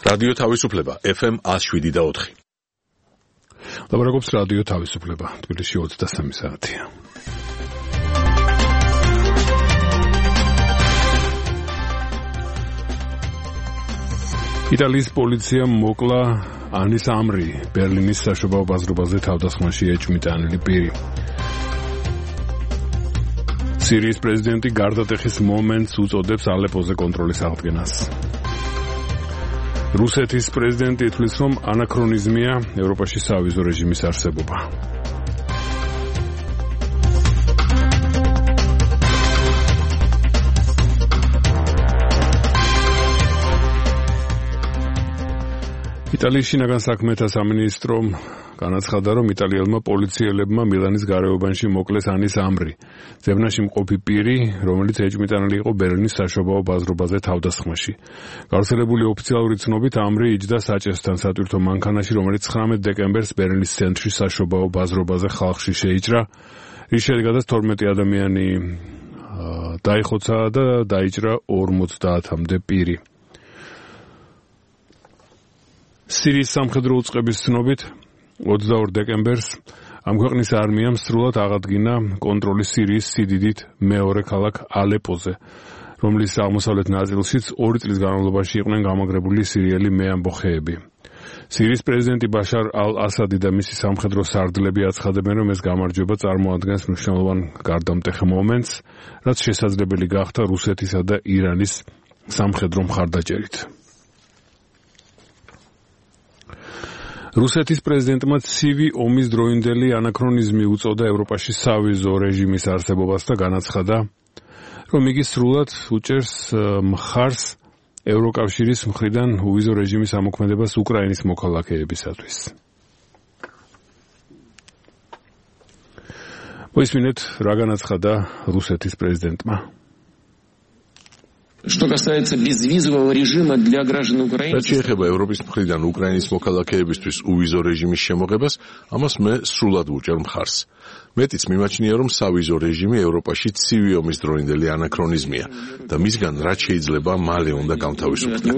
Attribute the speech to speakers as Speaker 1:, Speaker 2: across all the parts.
Speaker 1: რადიო თავისუფლება FM 107.4.
Speaker 2: ლაპარაკობს რადიო თავისუფლება. თბილისში 23 საათია. იტალიის პოლიციამ მოკლა ანის ამრი, ბერლინის საშობაო ბაზრობაზე თავდასხმაში ეჭვმიტანილი პირი. სირიის პრეზიდენტი გარდატეხის მომენტს უწოდებს ალეპოზე კონტროლის აღდგენას. რუსეთის პრეზიდენტი ითვლის, რომ ანაქრონიზმია ევროპაში სავიზო რეჟიმის არსებობა. იტალიის შინაგან საქმეთა სამინისტრომ განაცხადა, რომ იტალიელმა პოლიციელებმა მილანის გარეუბანში მოკლეს ანის ამრი, ძებნაში მყოფი პირი, რომელიც ეჭვმიტანილი იყო ბერლინის საშობაო ბაზრობაზე თავდასხმაში. გავრცელებული ოფიციალური ცნობით ამრი იჯდა საჭესთან სატვირთო მანქანაში, რომელიც 19 დეკემბერს ბერლინის ცენტრში საშობაო ბაზრობაზე ხალხში შეიჭრა, რის შედეგადაც 12 ადამიანი დაიხოცა და დაიჭრა 50-მდე პირი. სირიის სამხედრო უწყების ცნობით 22 დეკემბერს ამ ქვეყნის არმიამ სრულად აღადგინა კონტროლი სირიის სიდიდით მეორე ქალაქ ალეპოზე, რომლის აღმოსავლეთ ნაწილშიც 2 წლის განმავლობაში იყვნენ გამაგრებული სირიელი მეამბოხეები. სირიის პრეზიდენტი ბაშარ ალ-ასადი და მისი სამხედრო სარდლები აცხადებენ, რომ ეს გამარჯვება წარმოადგენს მნიშვნელოვან გარდამტეხ მომენტს, რაც შესაძლებელი გახდა რუსეთისა და ირანის სამხედრო მხარდაჭერით. რუსეთის პრეზიდენტმა ცივი ომის დროინდელი ანაქრონიზმი უწოდა ევროპაში სავიზო რეჟიმის არსებობას და განაცხადა, რომ იგი სრულად უჭერს მხარს ევროკავშირის მხრიდან უვიზო რეჟიმის ამოქმედებას უკრაინის მოქალაქეებისათვის. მოისმინეთ, რა განაცხადა რუსეთის პრეზიდენტმა.
Speaker 3: Что касается безвизового режима для граждан Украины.
Speaker 1: რაც შეეხება ევროპის მხრიდან უკრაინის მოქალაქეებისთვის უვიზო რეჟიმის შემოღებას, ამას მე სრულად ვუჭერ მხარს. მეტიც მიმაჩნია, რომ სავიზო რეჟიმი ევროპაში ცივი ომის დროინდელი ანაქრონიზმია და მისგან რაც შეიძლება მალე უნდა გამთავისუფლდეს.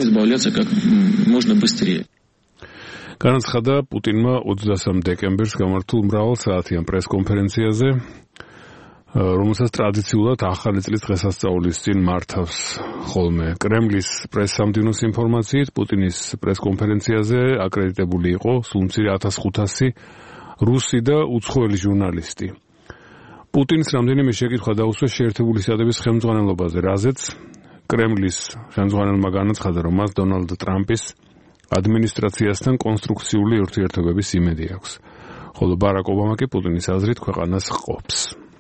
Speaker 1: განაცხადა პუტინმა 23 დეკემბერს გამართულ მრავალსაათიან პრესკონფერენციაზე, რომელსაც ტრადიციულად ახალი წლის დღესასწაულის წინ მართავს ხოლმე. კრემლის პრესსამდინოს ინფორმაციით, პუტინის პრესკონფერენციაზე აკრედიტებული იყო სულ 1500 რუსი და უცხოელი ჟურნალისტი. პუტინს რამდენიმე შეკითხვა დაუსვა შეერთებული შტატების ხელმძღვანელობაზე, რაზეც კრემლის ხელმძღვანელმა განაცხადა, რომ მას დონალდ ტრამპის ადმინისტრაციასთან კონსტრუქციული ურთიერთობების იმედი აქვს, ხოლო ბარაკ ობამა კი პუტინის აზრით ქვეყანას ჰყოფს.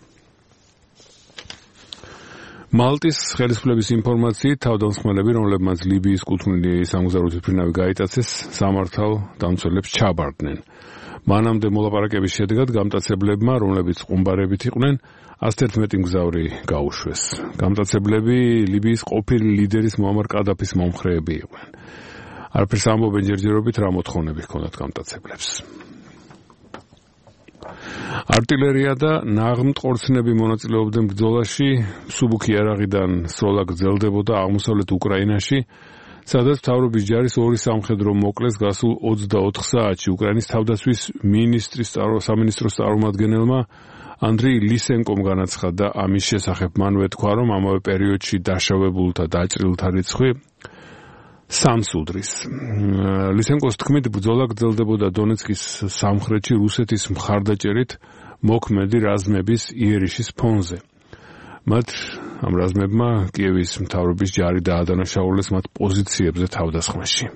Speaker 1: მალტის ხელისუფლების ინფორმაციით, თავდამსხმელები, რომლებმაც ლიბიის კუთვნილი სამგზავრო თვითმფრინავი გაიტაცეს, სამართალ დამცველებს ჩაბარდნენ. მანამდე მოლაპარაკების შედეგად გამტაცებლებმა, რომლებიც ყუმბარებით იყვნენ, 111 მგზავრი გაუშვეს. გამტაცებლები ლიბიის ყოფილი ლიდერის მუამარ კადაფის მომხრეები იყვნენ. არაფერს ამბობენ ჯერჯერობით, რა მოთხოვნები ჰქონდათ გამტაცებლებს. არტილერია და ნაღმტყორცნები მონაწილეობდნენ ბრძოლაში, მსუბუქი იარაღიდან სროლა გრძელდებოდა აღმოსავლეთ უკრაინაში, სადაც მთავრობის ჯარის 2 სამხედრო მოკლეს გასულ 24 საათში. უკრაინის თავდაცვის სამინისტროს წარმომადგენელმა ანდრეი ლისენკომ განაცხადა ამის შესახებ. მანვე თქვა, რომ ამავე პერიოდში დაშავებულთა დაჭრილთა რიცხვი 3-ს უდრის. ლისენკოს თქმით, ბრძოლა გრძელდებოდა დონეცკის სამხრეთში რუსეთის მხარდაჭერით მოქმედი რაზმების იერიშის ფონზე. მათ ამ რაზმებმა კიევის მთავრობის ჯარი დაადანაშაულეს მათ პოზიციებზე თავდასხმაში.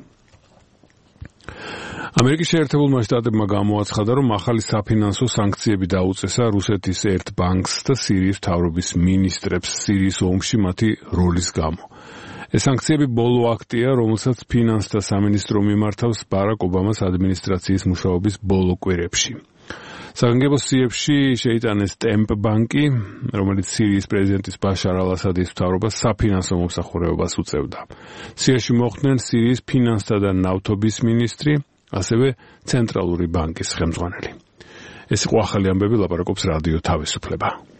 Speaker 1: ამერიკის შეერთებულმა შტატებმა გამოაცხადა, რომ ახალი საფინანსო სანქციები დაუწესა რუსეთის ერთ ბანკს და სირიის მთავრობის მინისტრებს სირიის ომში მათი როლის გამო. ეს სანქციები ბოლო აქტია, რომელსაც ფინანსთა სამინისტრო მიმართავს ბარაკ ობამას ადმინისტრაციის მუშაობის ბოლო კვირებში. საგანგებო სიებში შეიტანეს ტემპ ბანკი, რომელიც სირიის პრეზიდენტის ბაშარ ალ-ასადის მთავრობას საფინანსო მომსახურებას უწევდა. სიაში მოხვდნენ სირიის ფინანსთა და ნავთობის მინისტრი, ასევე ცენტრალური ბანკის ხელმძღვანელი. ეს იყო ახალი ამბები, ლაპარაკობს რადიო თავისუფლება.